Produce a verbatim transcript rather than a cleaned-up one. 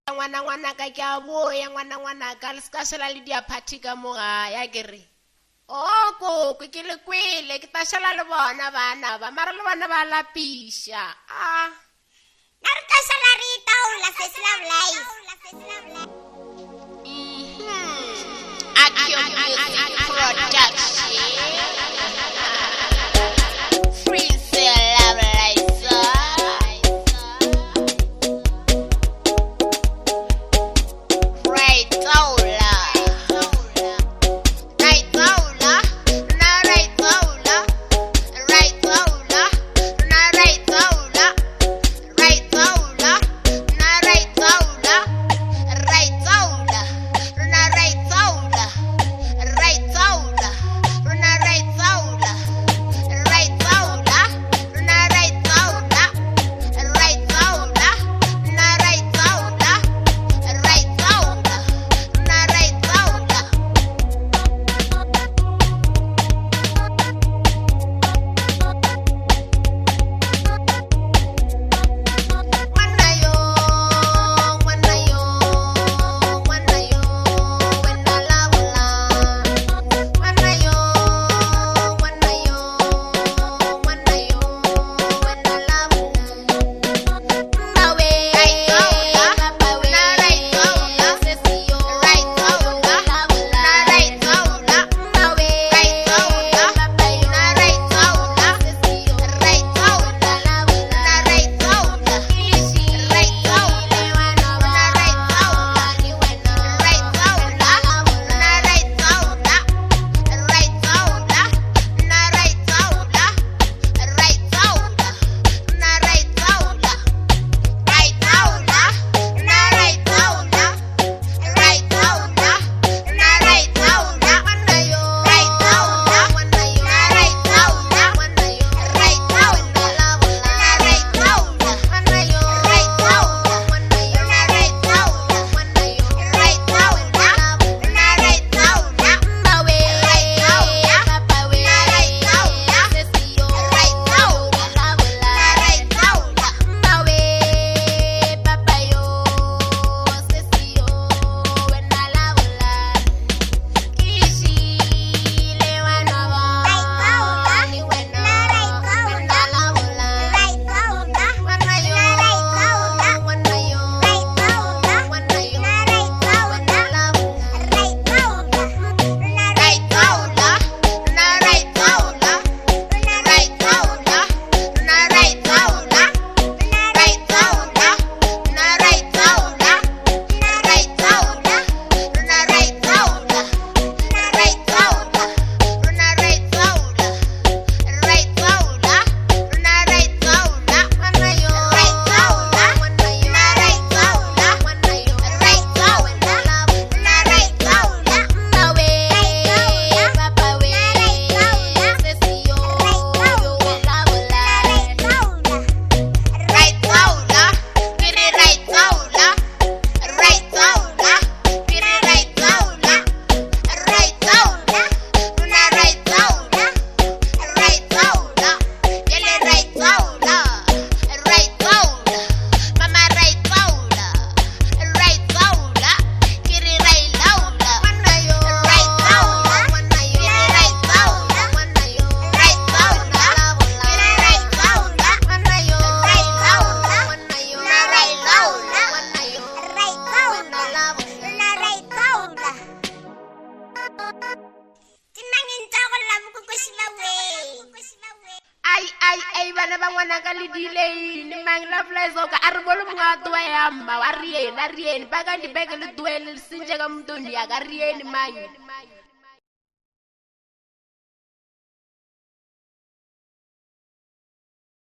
ngwana ngwana ka ke a boya ngwana ngwana ka le ska shela le dia party ka mo ga ya kere o ko ke le kwele ke ta shela le bona bana ba mara le bona ba lapisha ah na re ta shela re taola Face Love Live mhm Akio Music Production ai ai ai bana ba ngwana ka le delay ni mang love lies o ka a re bolo mo a twa ya mma wa rieni a rieni ba ka di beke le duele le sinje ka mtondi ya ka rieni mang